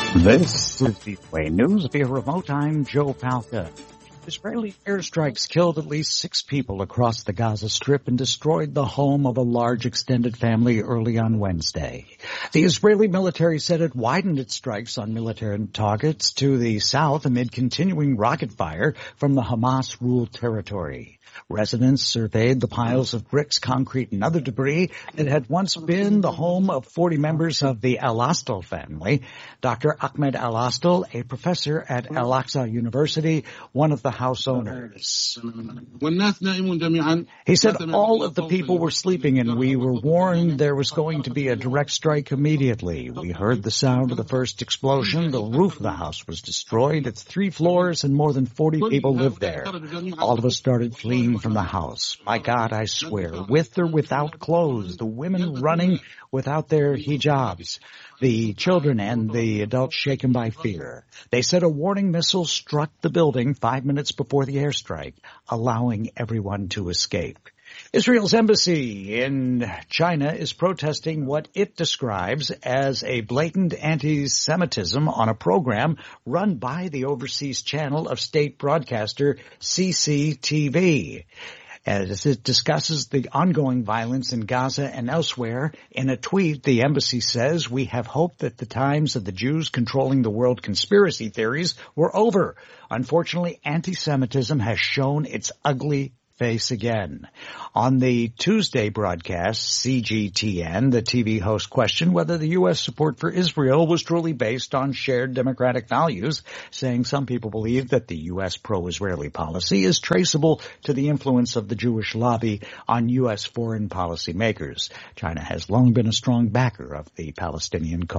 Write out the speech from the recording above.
This is VOA News via remote. I'm Joe Palca. Israeli airstrikes killed at least 6 people across the Gaza Strip and destroyed the home of a large extended family early on Wednesday. The Israeli military said it widened its strikes on military targets to the south amid continuing rocket fire from the Hamas-ruled territory. Residents surveyed the piles of bricks, concrete, and other debris that had once been the home of 40 members of the Al-Astal family. Dr. Ahmed Al-Astal, a professor at Al-Aqsa University, one of the house owners. He said all of the people were sleeping and we were warned there was going to be a direct strike immediately. We heard the sound of the first explosion. The roof of the house was destroyed. It's 3 floors and more than 40 people live there. All of us started fleeing from the house. My God, I swear, with or without clothes, the women running without their hijabs, the children and the adults shaken by fear. They said a warning missile struck the building 5 minutes before the airstrike, allowing everyone to escape. Israel's embassy in China is protesting what it describes as a blatant anti-Semitism on a program run by the overseas channel of state broadcaster CCTV. As it discusses the ongoing violence in Gaza and elsewhere, in a tweet, the embassy says, "We have hope that the times of the Jews controlling the world conspiracy theories were over. Unfortunately, anti-Semitism has shown its ugly face again." On the Tuesday broadcast, CGTN, the TV host questioned whether the U.S. support for Israel was truly based on shared democratic values, saying some people believe that the U.S. pro-Israeli policy is traceable to the influence of the Jewish lobby on U.S. foreign policy makers. China has long been a strong backer of the Palestinian cause.